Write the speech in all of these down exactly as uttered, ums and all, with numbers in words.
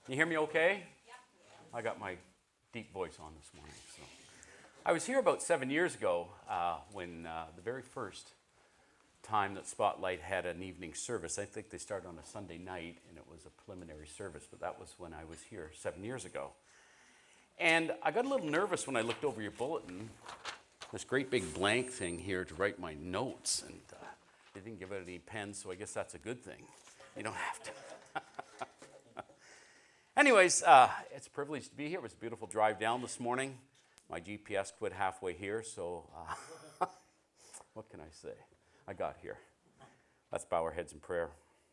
You hear me okay? Yep. I got my deep voice on this morning. So, I was here about seven years ago uh, when uh, the very first time that Spotlight had an evening service. I think they started on a Sunday night, and it was a preliminary service, but that was when I was here seven years ago. And I got a little nervous when I looked over your bulletin, this great big blank thing here to write my notes, and uh, they didn't give out any pens, so I guess that's a good thing. You don't have to. Anyways, uh, it's a privilege to be here. It was a beautiful drive down this morning. My G P S quit halfway here, so uh, what can I say? I got here. Let's bow our heads in prayer.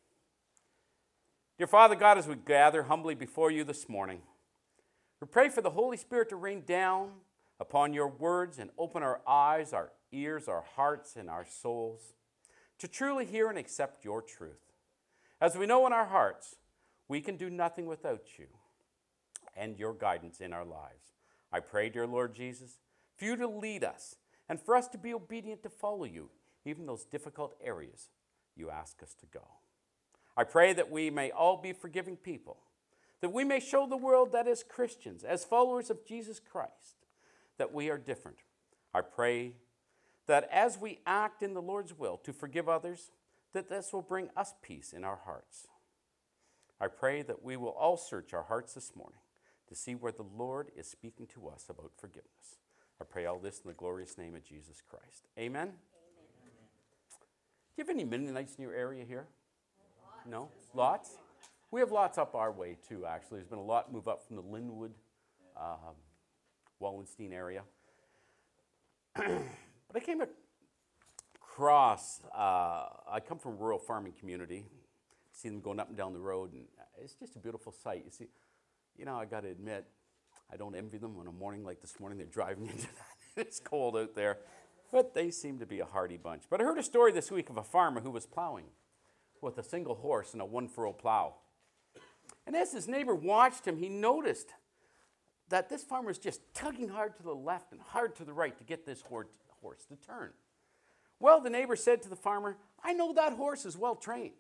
Dear Father God, as we gather humbly before you this morning, we pray for the Holy Spirit to rain down upon your words and open our eyes, our ears, our hearts, and our souls to truly hear and accept your truth. As we know in our hearts, we can do nothing without you and your guidance in our lives. I pray, dear Lord Jesus, for you to lead us and for us to be obedient to follow you, even those difficult areas you ask us to go. I pray that we may all be forgiving people, that we may show the world that as Christians, as followers of Jesus Christ, that we are different. I pray that as we act in the Lord's will to forgive others, that this will bring us peace in our hearts. I pray that we will all search our hearts this morning to see where the Lord is speaking to us about forgiveness. I pray all this in the glorious name of Jesus Christ. Amen? Amen. Do you have any Mennonites in your area here? Lots. No? Lots? We have lots up our way too, actually. There's been a lot move up from the Linwood, um, Wallenstein area. But I came across, uh, I come from a rural farming community. See them going up and down the road, and it's just a beautiful sight. You see, you know, I got to admit, I don't envy them on a morning like this morning. They're driving into that. It's cold out there, but they seem to be a hardy bunch. But I heard a story this week of a farmer who was plowing with a single horse and a one-furrow plow. And as his neighbor watched him, he noticed that this farmer was just tugging hard to the left and hard to the right to get this horse to turn. Well, the neighbor said to the farmer, "I know that horse is well trained.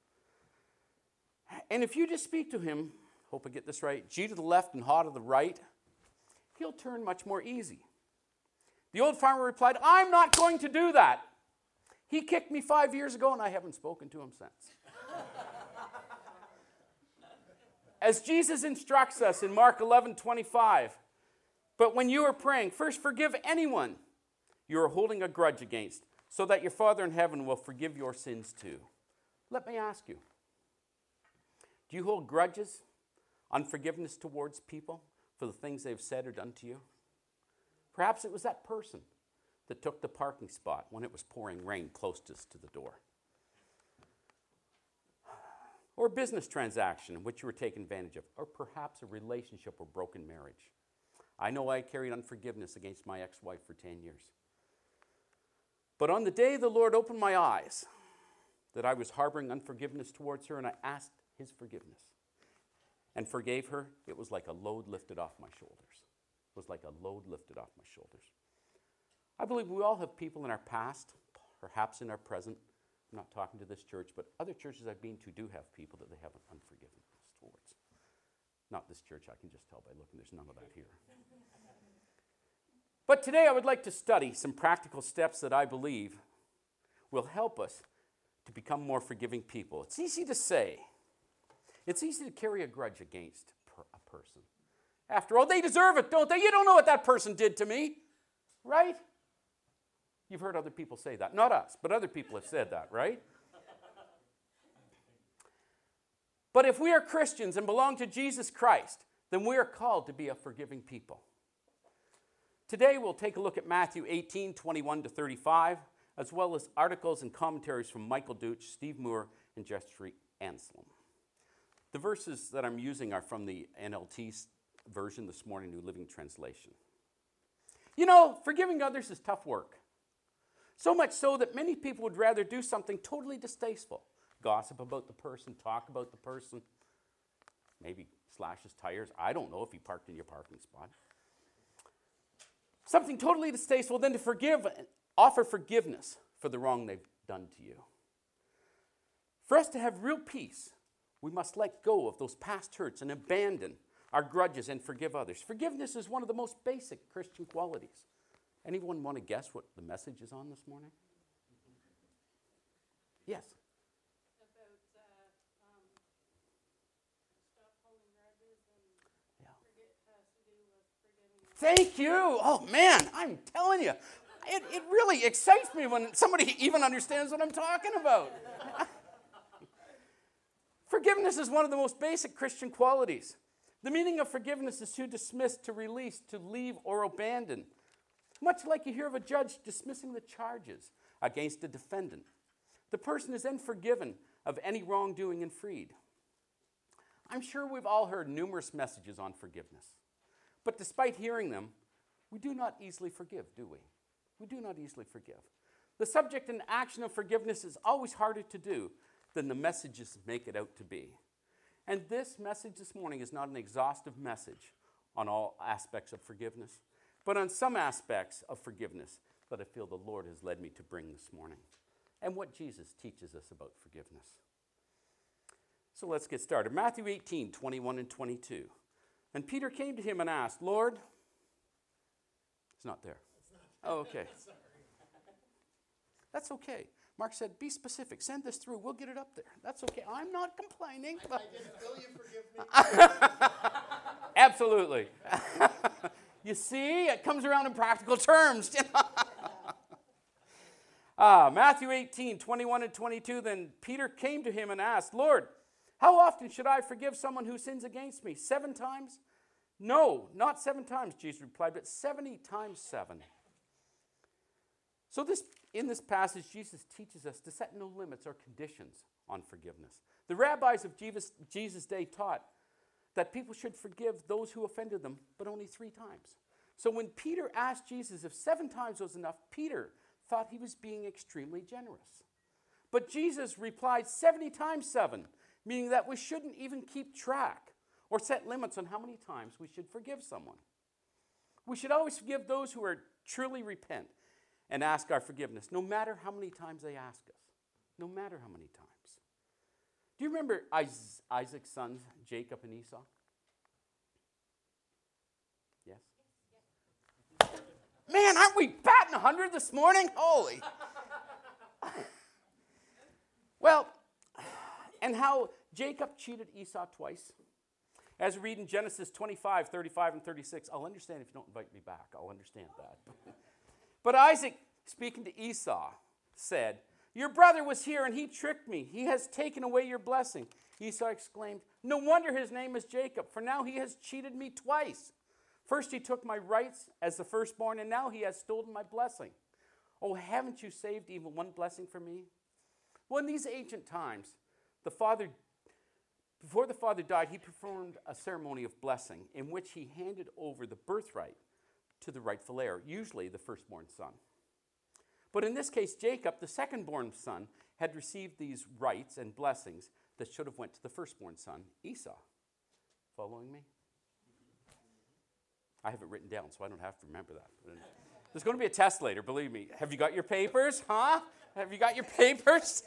And if you just speak to him, hope I get this right, G to the left and Ha to the right, he'll turn much more easy." The old farmer replied, "I'm not going to do that. He kicked me five years ago and I haven't spoken to him since." As Jesus instructs us in Mark eleven twenty-five, but when you are praying, first forgive anyone you are holding a grudge against, so that your Father in heaven will forgive your sins too. Let me ask you, do you hold grudges, unforgiveness towards people for the things they've said or done to you? Perhaps it was that person that took the parking spot when it was pouring rain closest to the door. Or a business transaction in which you were taken advantage of. Or perhaps a relationship or broken marriage. I know I carried unforgiveness against my ex-wife for ten years. But on the day the Lord opened my eyes that I was harboring unforgiveness towards her, and I asked his forgiveness and forgave her, it was like a load lifted off my shoulders. It was like a load lifted off my shoulders. I believe we all have people in our past, perhaps in our present. I'm not talking to this church, but other churches I've been to do have people that they have an unforgiveness towards. Not this church, I can just tell by looking. There's none of that here. But today I would like to study some practical steps that I believe will help us to become more forgiving people. It's easy to say. It's easy to carry a grudge against a person. After all, they deserve it, don't they? You don't know what that person did to me, right? You've heard other people say that. Not us, but other people have said that, right? But if we are Christians and belong to Jesus Christ, then we are called to be a forgiving people. Today we'll take a look at Matthew eighteen, twenty-one to thirty-five, as well as articles and commentaries from Michael Deutsch, Steve Moore, and Jeffrey Anselm. The verses that I'm using are from the N L T version this morning, New Living Translation. You know, forgiving others is tough work. So much so that many people would rather do something totally distasteful. Gossip about the person, talk about the person, maybe slash his tires. I don't know if he parked in your parking spot. Something totally distasteful than to forgive, offer forgiveness for the wrong they've done to you. For us to have real peace, We must let go of those past hurts and abandon our grudges and forgive others. Forgiveness is one of the most basic Christian qualities. Anyone want to guess what the message is on this morning? Yes. About uh, um, stop holding grudges and Yeah. forget has to do with forgiving. Thank you. Oh, man, I'm telling you. It, it really excites me when somebody even understands what I'm talking about. Forgiveness is one of the most basic Christian qualities. The meaning of forgiveness is to dismiss, to release, to leave, or abandon. Much like you hear of a judge dismissing the charges against a defendant. The person is then forgiven of any wrongdoing and freed. I'm sure we've all heard numerous messages on forgiveness. But despite hearing them, we do not easily forgive, do we? We do not easily forgive. The subject and action of forgiveness is always harder to do than the messages make it out to be. And this message this morning is not an exhaustive message on all aspects of forgiveness, but on some aspects of forgiveness that I feel the Lord has led me to bring this morning, and what Jesus teaches us about forgiveness. So let's get started. Matthew eighteen, twenty-one and twenty-two. And Peter came to him and asked, Lord, it's not there. Oh, okay. That's okay. Mark said, be specific. Send this through. We'll get it up there. That's okay. I'm not complaining. I, I didn't will you forgive me? Absolutely. You see, it comes around in practical terms. uh, Matthew eighteen, twenty-one and twenty-two, then Peter came to him and asked, Lord, how often should I forgive someone who sins against me? Seven times? No, not seven times, Jesus replied, but seventy times seven. So this, in this passage, Jesus teaches us to set no limits or conditions on forgiveness. The rabbis of Jesus, Jesus' day taught that people should forgive those who offended them, but only three times. So when Peter asked Jesus if seven times was enough, Peter thought he was being extremely generous. But Jesus replied seventy times seven, meaning that we shouldn't even keep track or set limits on how many times we should forgive someone. We should always forgive those who are truly repent and ask our forgiveness, no matter how many times they ask us. No matter how many times. Do you remember Isaac's sons, Jacob and Esau? Yes? Man, aren't we batting one hundred this morning? Holy. Well, and how Jacob cheated Esau twice. As we read in Genesis twenty-five, thirty-five, and thirty-six, I'll understand if you don't invite me back. I'll understand that. But Isaac, speaking to Esau, said, your brother was here and he tricked me. He has taken away your blessing. Esau exclaimed, no wonder his name is Jacob, for now he has cheated me twice. First he took my rights as the firstborn, and now he has stolen my blessing. Oh, haven't you saved even one blessing for me? Well, in these ancient times, the father, before the father died, he performed a ceremony of blessing in which he handed over the birthright to the rightful heir, usually the firstborn son. But in this case, Jacob, the secondborn son, had received these rights and blessings that should have went to the firstborn son, Esau. Following me? I have it written down, so I don't have to remember that. There's going to be a test later, believe me. Have you got your papers, huh? Have you got your papers?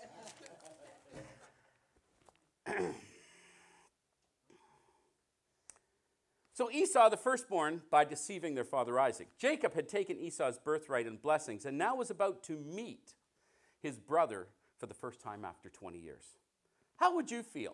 So Esau, the firstborn, by deceiving their father Isaac. Jacob had taken Esau's birthright and blessings and now was about to meet his brother for the first time after twenty years. How would you feel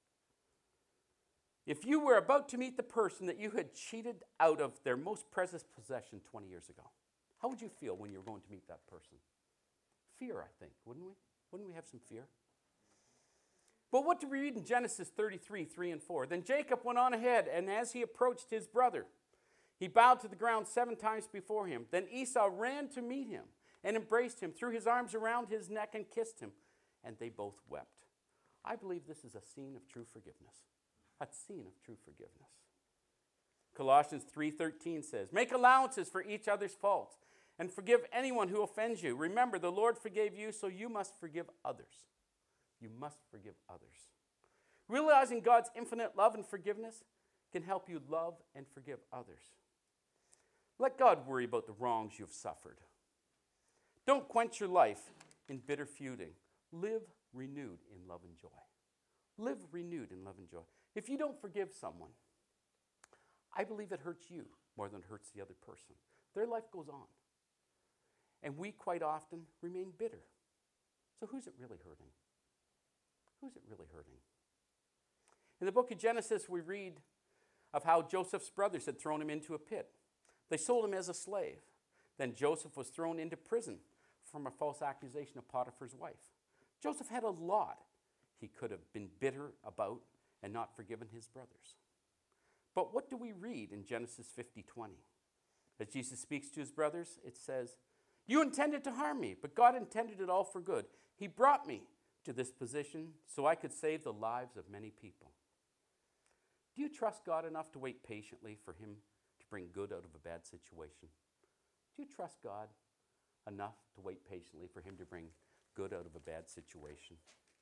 if you were about to meet the person that you had cheated out of their most precious possession twenty years ago? How would you feel when you were going to meet that person? Fear, I think, wouldn't we? Wouldn't we have some fear? But what do we read in Genesis thirty-three, three and four? Then Jacob went on ahead, and as he approached his brother, he bowed to the ground seven times before him. Then Esau ran to meet him and embraced him, threw his arms around his neck and kissed him, and they both wept. I believe this is a scene of true forgiveness. A scene of true forgiveness. Colossians three thirteen says, make allowances for each other's faults and forgive anyone who offends you. Remember, the Lord forgave you, so you must forgive others. You must forgive others. Realizing God's infinite love and forgiveness can help you love and forgive others. Let God worry about the wrongs you've suffered. Don't quench your life in bitter feuding. Live renewed in love and joy. Live renewed in love and joy. If you don't forgive someone, I believe it hurts you more than it hurts the other person. Their life goes on. And we quite often remain bitter. So who's it really hurting? Who's it really hurting? In the book of Genesis, we read of how Joseph's brothers had thrown him into a pit. They sold him as a slave. Then Joseph was thrown into prison from a false accusation of Potiphar's wife. Joseph had a lot he could have been bitter about and not forgiven his brothers. But what do we read in Genesis fifty twenty? As Jesus speaks to his brothers, it says, "You intended to harm me, but God intended it all for good. He brought me to this position so I could save the lives of many people." Do you trust God enough to wait patiently for him to bring good out of a bad situation? Do you trust God enough to wait patiently for him to bring good out of a bad situation?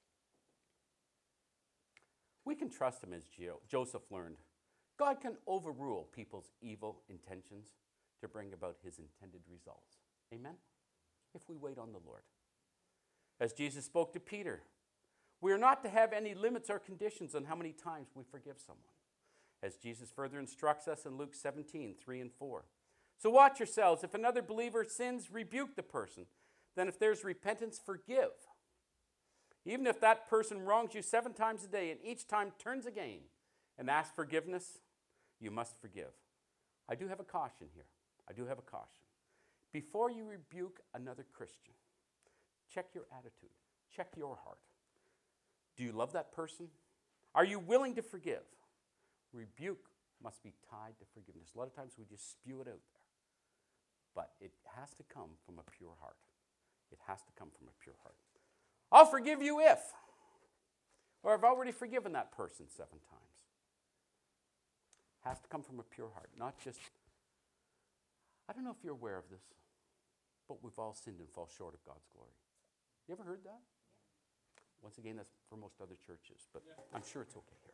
We can trust him as Jo- Joseph learned. God can overrule people's evil intentions to bring about his intended results. Amen? If we wait on the Lord. As Jesus spoke to Peter, we are not to have any limits or conditions on how many times we forgive someone. As Jesus further instructs us in Luke seventeen, three and four. So watch yourselves. If another believer sins, rebuke the person. Then if there's repentance, forgive. Even if that person wrongs you seven times a day and each time turns again and asks forgiveness, you must forgive. I do have a caution here. I do have a caution. Before you rebuke another Christian, check your attitude. Check your heart. Do you love that person? Are you willing to forgive? Rebuke must be tied to forgiveness. A lot of times we just spew it out there. But it has to come from a pure heart. It has to come from a pure heart. I'll forgive you if, or I've already forgiven that person seven times. Has to come from a pure heart, not just, I don't know if you're aware of this, but we've all sinned and fall short of God's glory. You ever heard that? Once again, that's for most other churches, but I'm sure it's okay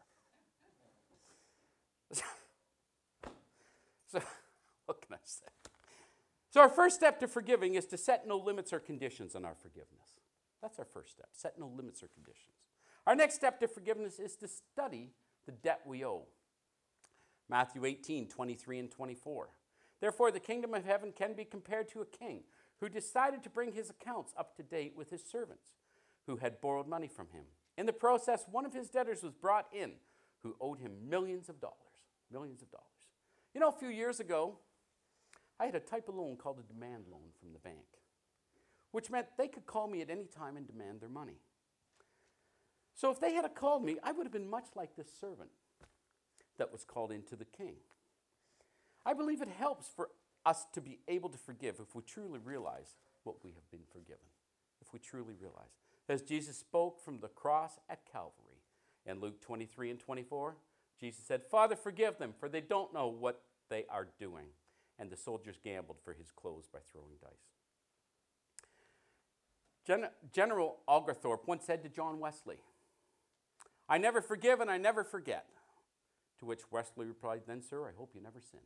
here. So, what can I say? So our first step to forgiving is to set no limits or conditions on our forgiveness. That's our first step. Set no limits or conditions. Our next step to forgiveness is to study the debt we owe. Matthew eighteen, twenty-three and twenty-four. Therefore, the kingdom of heaven can be compared to a king who decided to bring his accounts up to date with his servants who had borrowed money from him. In the process, one of his debtors was brought in who owed him millions of dollars. Millions of dollars. You know, a few years ago, I had a type of loan called a demand loan from the bank, which meant they could call me at any time and demand their money. So if they had called me, I would have been much like this servant that was called into the king. I believe it helps for us to be able to forgive if we truly realize what we have been forgiven. If we truly realize. As Jesus spoke from the cross at Calvary in Luke twenty-three and twenty-four, Jesus said, "Father, forgive them, for they don't know what they are doing." And the soldiers gambled for his clothes by throwing dice. Gen- General Oglethorpe once said to John Wesley, "I never forgive and I never forget." To which Wesley replied, "Then, sir, I hope you never sin."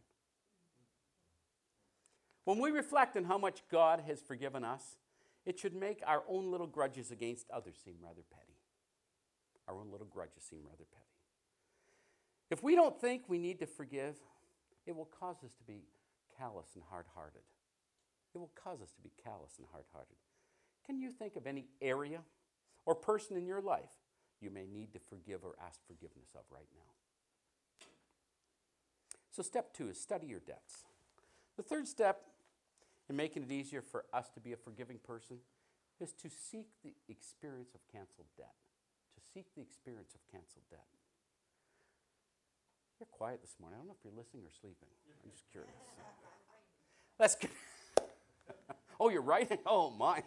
When we reflect on how much God has forgiven us, it should make our own little grudges against others seem rather petty. Our own little grudges seem rather petty. If we don't think we need to forgive, it will cause us to be callous and hard-hearted. It will cause us to be callous and hard-hearted. Can you think of any area or person in your life you may need to forgive or ask forgiveness of right now? So step two is study your debts. The third step in making it easier for us to be a forgiving person is to seek the experience of canceled debt. To seek the experience of canceled debt. You're quiet this morning. I don't know if you're listening or sleeping. I'm just curious. Let's get. Oh, you're writing? Oh, my.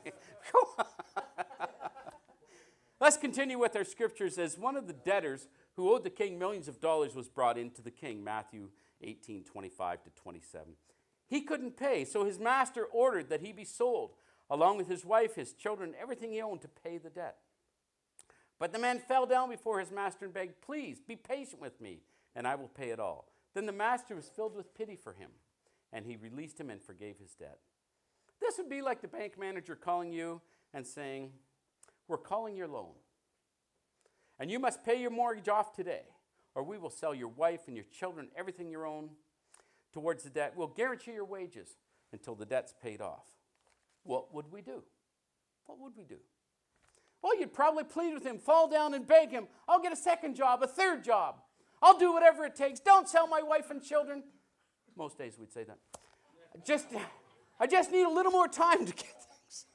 Let's continue with our scriptures as one of the debtors who owed the king millions of dollars was brought into the king, Matthew eighteen, twenty-five to twenty-seven. He couldn't pay, so his master ordered that he be sold, along with his wife, his children, everything he owned to pay the debt. But the man fell down before his master and begged, "Please, be patient with me, and I will pay it all." Then the master was filled with pity for him, and he released him and forgave his debt. This would be like the bank manager calling you and saying, "We're calling your loan." And you must pay your mortgage off today, or we will sell your wife and your children, everything you own, towards the debt. We'll guarantee your wages until the debt's paid off. What would we do? What would we do? Well, you'd probably plead with him, fall down and beg him, I'll get a second job, a third job. I'll do whatever it takes. Don't sell my wife and children. Most days we'd say that. Just, I just need a little more time to get things.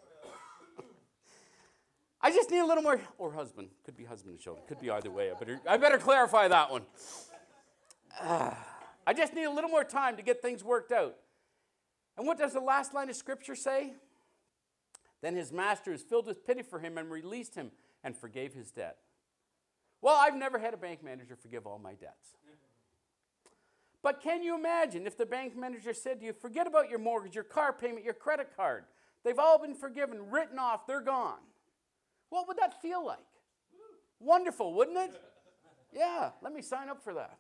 I just need a little more, or husband. Could be husband and children. Could be either way. I better, I better clarify that one. Uh, I just need a little more time to get things worked out. And what does the last line of Scripture say? Then his master was filled with pity for him and released him and forgave his debt. Well, I've never had a bank manager forgive all my debts. But can you imagine if the bank manager said to you, forget about your mortgage, your car payment, your credit card. They've all been forgiven, written off, they're gone. What would that feel like? Wonderful, wouldn't it? Yeah, let me sign up for that.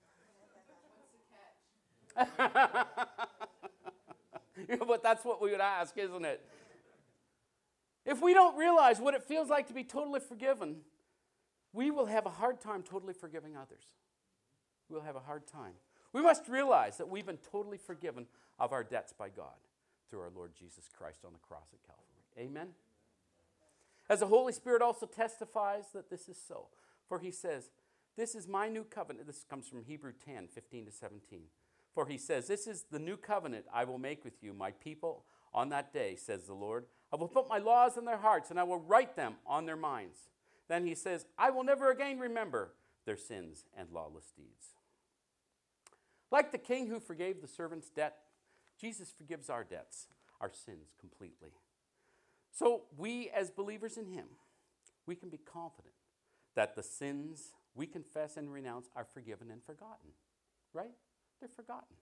But that's what we would ask, isn't it? If we don't realize what it feels like to be totally forgiven, we will have a hard time totally forgiving others. We'll have a hard time. We must realize that we've been totally forgiven of our debts by God through our Lord Jesus Christ on the cross at Calvary. Amen? As the Holy Spirit also testifies that this is so. For he says, this is my new covenant. This comes from Hebrew ten, fifteen to seventeen. For he says, this is the new covenant I will make with you, my people, on that day, says the Lord. I will put my laws in their hearts, and I will write them on their minds. Then he says, I will never again remember their sins and lawless deeds. Like the king who forgave the servant's debt, Jesus forgives our debts, our sins completely. So we as believers in him, we can be confident that the sins we confess and renounce are forgiven and forgotten. Right? They're forgotten.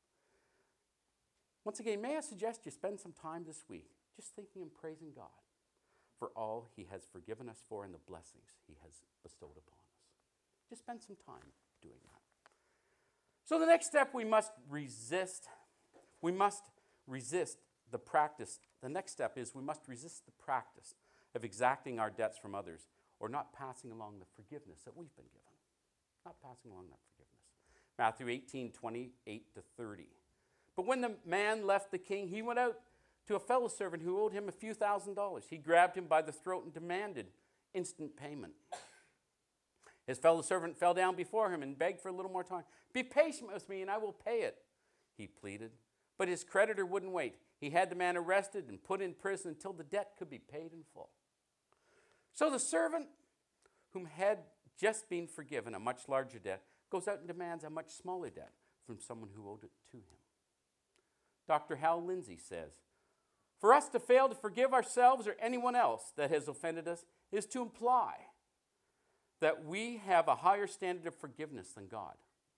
Once again, may I suggest you spend some time this week just thinking and praising God for all he has forgiven us for and the blessings he has bestowed upon us. Just spend some time doing that. So the next step, we must resist. We must resist the practice. The next step is we must resist the practice of exacting our debts from others or not passing along the forgiveness that we've been given. Not passing along that forgiveness. Matthew eighteen, twenty-eight to thirty. But when the man left the king, he went out to a fellow servant who owed him a few thousand dollars. He grabbed him by the throat and demanded instant payment. His fellow servant fell down before him and begged for a little more time. Be patient with me and I will pay it, he pleaded. But his creditor wouldn't wait. He had the man arrested and put in prison until the debt could be paid in full. So the servant, whom had just been forgiven a much larger debt, goes out and demands a much smaller debt from someone who owed it to him. Doctor Hal Lindsey says, for us to fail to forgive ourselves or anyone else that has offended us is to imply that we have a higher standard of forgiveness than God.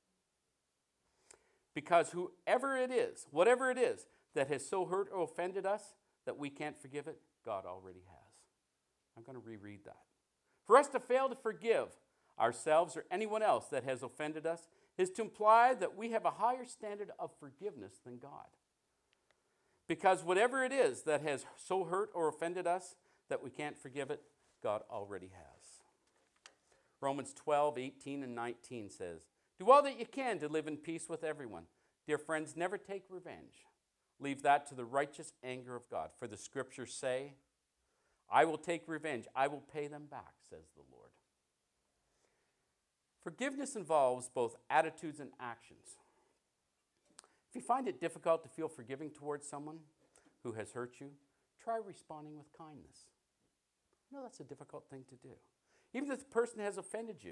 Because whoever it is, whatever it is that has so hurt or offended us that we can't forgive it, God already has. I'm going to reread that. For us to fail to forgive ourselves or anyone else that has offended us is to imply that we have a higher standard of forgiveness than God. Because whatever it is that has so hurt or offended us that we can't forgive it, God already has. Romans twelve, eighteen, and nineteen says, do all that you can to live in peace with everyone. Dear friends, never take revenge. Leave that to the righteous anger of God. For the scriptures say, I will take revenge. I will pay them back, says the Lord. Forgiveness involves both attitudes and actions. If you find it difficult to feel forgiving towards someone who has hurt you, try responding with kindness. You know that's a difficult thing to do. Even if the person has offended you,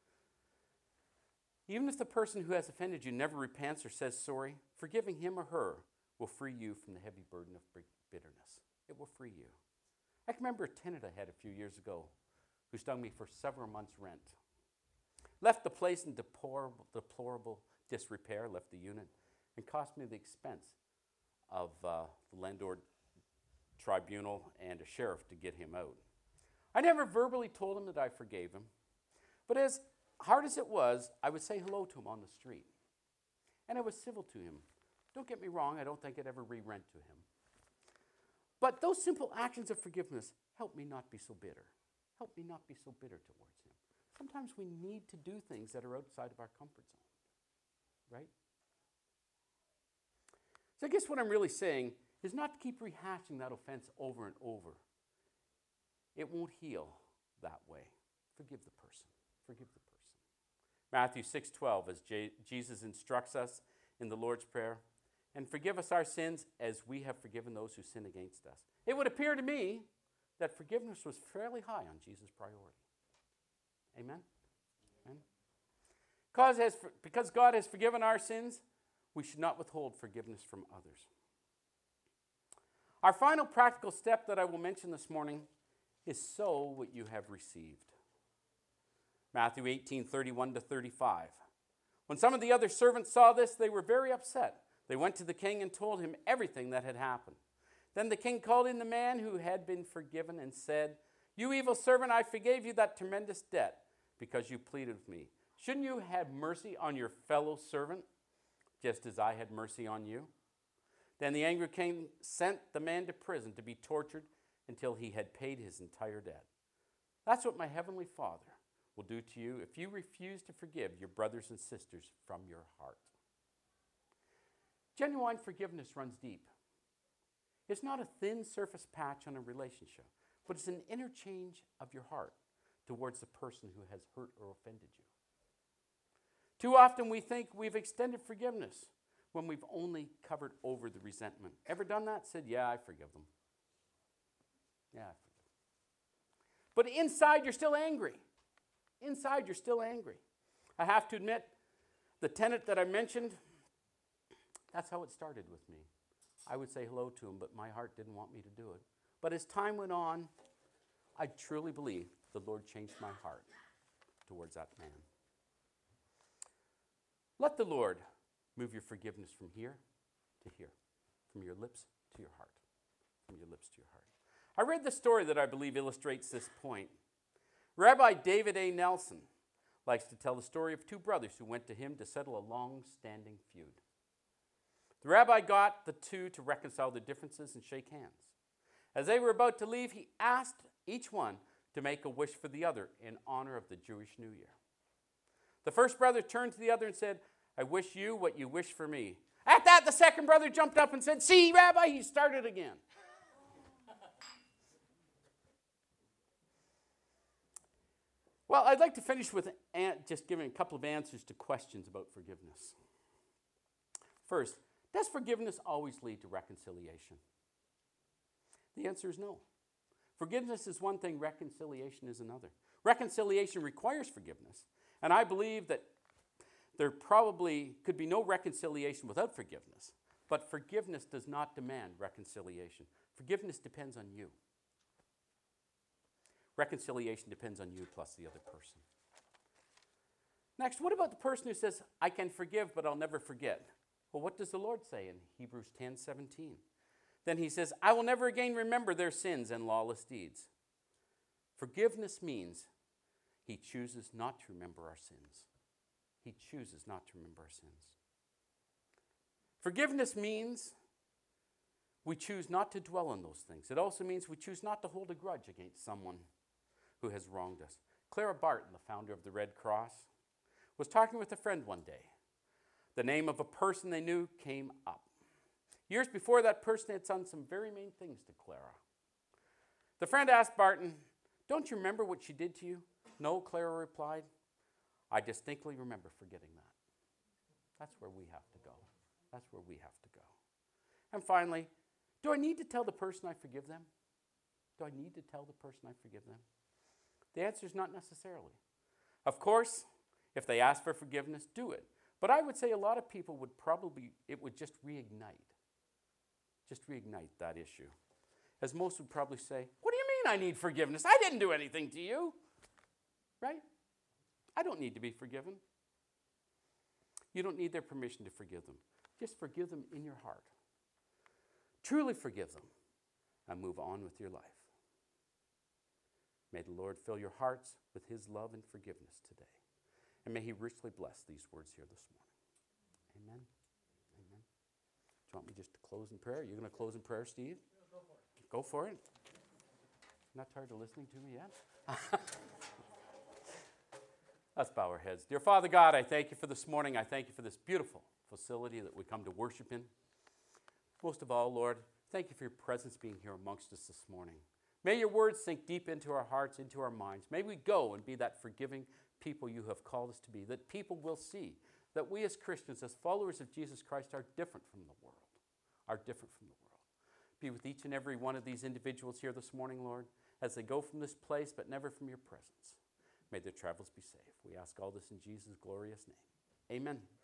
even if the person who has offended you never repents or says sorry, forgiving him or her will free you from the heavy burden of bitterness. It will free you. I can remember a tenant I had a few years ago who stung me for several months' rent. Left the place in deplorable, deplorable disrepair, left the unit, and cost me the expense of uh, the landlord tribunal and a sheriff to get him out. I never verbally told him that I forgave him, but as hard as it was, I would say hello to him on the street. And I was civil to him. Don't get me wrong, I don't think I'd ever re-rent to him. But those simple actions of forgiveness help me not be so bitter. Help me not be so bitter towards him. sometimes we need to do things that are outside of our comfort zone, right? So I guess what I'm really saying is not to keep rehashing that offense over and over. It won't heal that way. Forgive the person. Forgive the person. Matthew six twelve, as J- Jesus instructs us in the Lord's Prayer, and forgive us our sins as we have forgiven those who sin against us. It would appear to me that forgiveness was fairly high on Jesus' priority. Amen? Amen? Because, has, because God has forgiven our sins, we should not withhold forgiveness from others. Our final practical step that I will mention this morning is sow what you have received. Matthew eighteen, thirty-one to thirty-five. When some of the other servants saw this, they were very upset. They went to the king and told him everything that had happened. Then the king called in the man who had been forgiven and said, "You evil servant, I forgave you that tremendous debt because you pleaded with me. Shouldn't you have mercy on your fellow servant, just as I had mercy on you?" Then the angry king sent the man to prison to be tortured until he had paid his entire debt. That's what my heavenly Father will do to you if you refuse to forgive your brothers and sisters from your heart. Genuine forgiveness runs deep. It's not a thin surface patch on a relationship, but it's an interchange of your heart towards the person who has hurt or offended you. Too often we think we've extended forgiveness when we've only covered over the resentment. Ever done that? Said, yeah, I forgive them. Yeah, I forgive them. But inside you're still angry. Inside you're still angry. I have to admit, the tenant that I mentioned, that's how it started with me. I would say hello to him, but my heart didn't want me to do it. But as time went on, I truly believe the Lord changed my heart towards that man. Let the Lord move your forgiveness from here to here, from your lips to your heart, from your lips to your heart. I read the story that I believe illustrates this point. Rabbi David A. Nelson likes to tell the story of two brothers who went to him to settle a long-standing feud. The rabbi got the two to reconcile their differences and shake hands. As they were about to leave, he asked each one to make a wish for the other in honor of the Jewish New Year. The first brother turned to the other and said, "I wish you what you wish for me." At that, the second brother jumped up and said, "See, Rabbi, he started again." Well, I'd like to finish with an- just giving a couple of answers to questions about forgiveness. First, does forgiveness always lead to reconciliation? The answer is no. Forgiveness is one thing, reconciliation is another. Reconciliation requires forgiveness, and I believe that there probably could be no reconciliation without forgiveness, but forgiveness does not demand reconciliation. Forgiveness depends on you. Reconciliation depends on you plus the other person. Next, what about the person who says, "I can forgive, but I'll never forget"? Well, what does the Lord say in Hebrews ten seventeen? Then he says, "I will never again remember their sins and lawless deeds." Forgiveness means he chooses not to remember our sins. He chooses not to remember our sins. Forgiveness means we choose not to dwell on those things. It also means we choose not to hold a grudge against someone who has wronged us. Clara Barton, the founder of the Red Cross, was talking with a friend one day. The name of a person they knew came up. Years before, that person had done some very mean things to Clara. The friend asked Barton, "Don't you remember what she did to you?" "No," Clara replied. "I distinctly remember forgetting that." That's where we have to go. That's where we have to go. And finally, do I need to tell the person I forgive them? Do I need to tell the person I forgive them? The answer is not necessarily. Of course, if they ask for forgiveness, do it. But I would say a lot of people would probably, it would just reignite. Just reignite that issue. As most would probably say, "What do you mean I need forgiveness? I didn't do anything to you." Right? I don't need to be forgiven. You don't need their permission to forgive them. Just forgive them in your heart. Truly forgive them and move on with your life. May the Lord fill your hearts with his love and forgiveness today. And may he richly bless these words here this morning. Amen. Amen. Do you want me just to close in prayer? Are you going to close in prayer, Steve? Yeah, go for it. Go for it. Not tired of listening to me yet? Let's bow our heads. Dear Father God, I thank you for this morning. I thank you for this beautiful facility that we come to worship in. Most of all, Lord, thank you for your presence being here amongst us this morning. May your words sink deep into our hearts, into our minds. May we go and be that forgiving people you have called us to be, that people will see that we as Christians, as followers of Jesus Christ, are different from the world, are different from the world. Be with each and every one of these individuals here this morning, Lord, as they go from this place, but never from your presence. May their travels be safe. We ask all this in Jesus' glorious name. Amen.